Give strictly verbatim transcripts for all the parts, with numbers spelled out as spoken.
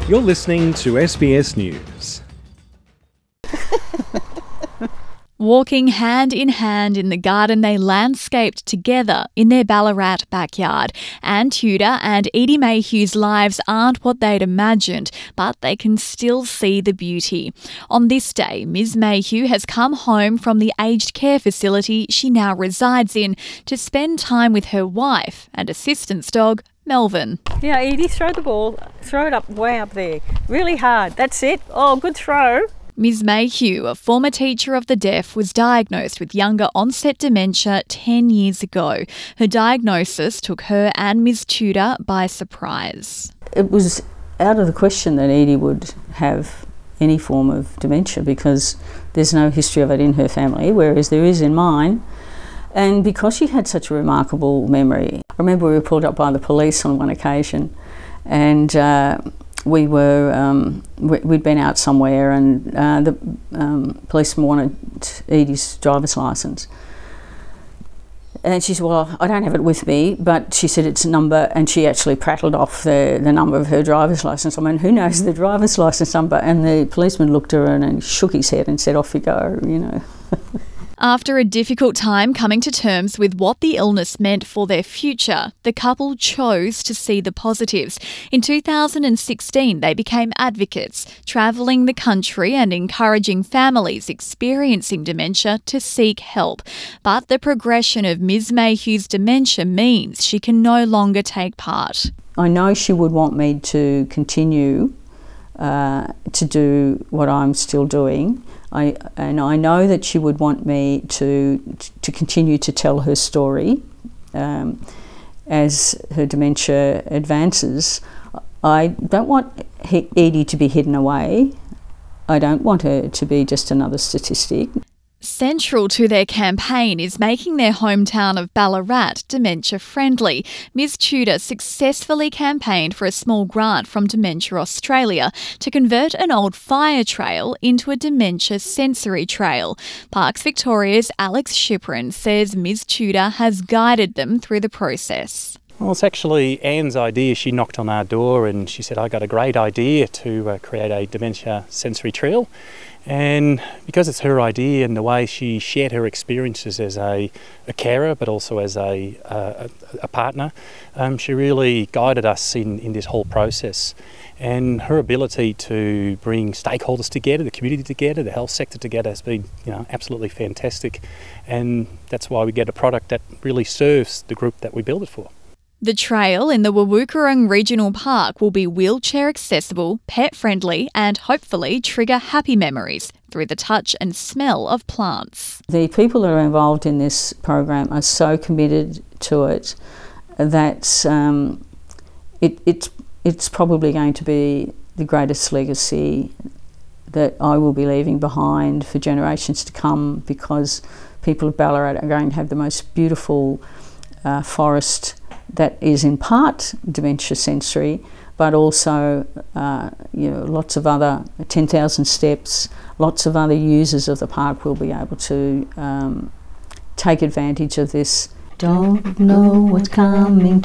You're listening to S B S News. Walking hand in hand in the garden they landscaped together in their Ballarat backyard. Anne Tudor and Edie Mayhew's lives aren't what they'd imagined, but they can still see the beauty. On this day, Miz Mayhew has come home from the aged care facility she now resides in to spend time with her wife and assistance dog, Melvin. Yeah, Edie, throw the ball. Throw it up, way up there. Really hard. That's it. Oh, good throw. Miz Mayhew, a former teacher of the deaf, was diagnosed with younger onset dementia ten years ago. Her diagnosis took her and Miz Tudor by surprise. It was out of the question that Edie would have any form of dementia because there's no history of it in her family, whereas there is in mine. And because she had such a remarkable memory, I remember we were pulled up by the police on one occasion and uh, we were, um, we'd been out somewhere and uh, the um, policeman wanted Edie's driver's licence. And she said, well, I don't have it with me, but she said it's a number, and she actually prattled off the, the number of her driver's licence. I mean, who knows the driver's licence number? And the policeman looked at her and, and shook his head and said, off you go, you know. After a difficult time coming to terms with what the illness meant for their future, the couple chose to see the positives. In two thousand sixteen, they became advocates, travelling the country and encouraging families experiencing dementia to seek help. But the progression of Miz Mayhew's dementia means she can no longer take part. I know she would want me to continue uh, to do what I'm still doing. I, and I know that she would want me to to continue to tell her story um, as her dementia advances. I don't want Edie to be hidden away. I don't want her to be just another statistic. Central to their campaign is making their hometown of Ballarat dementia-friendly. Miz Tudor successfully campaigned for a small grant from Dementia Australia to convert an old fire trail into a dementia sensory trail. Parks Victoria's Alex Shiprin says Miz Tudor has guided them through the process. Well, it's actually Anne's idea. She knocked on our door and she said, I got a great idea to uh, create a dementia sensory trail. And because it's her idea and the way she shared her experiences as a, a carer but also as a, a, a partner, um, she really guided us in, in this whole process. And her ability to bring stakeholders together, the community together, the health sector together has been, you know, absolutely fantastic. And that's why we get a product that really serves the group that we build it for. The trail in the Wawukurung Regional Park will be wheelchair accessible, pet friendly and hopefully trigger happy memories through the touch and smell of plants. The people that are involved in this program are so committed to it that um, it, it's, it's probably going to be the greatest legacy that I will be leaving behind for generations to come, because people of Ballarat are going to have the most beautiful uh, forest that is in part dementia sensory, but also uh, you know, lots of other ten thousand steps, lots of other users of the park will be able to um, take advantage of this. Don't know what's coming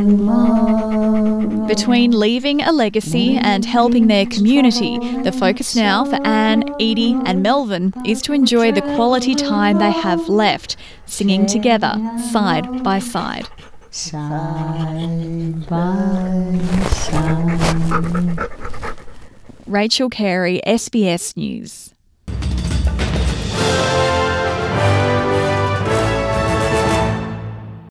tomorrow. Between leaving a legacy and helping their community, the focus now for Anne, Edie and Melvin is to enjoy the quality time they have left, singing together, side by side. Side by side. Rachel Carey, S B S News.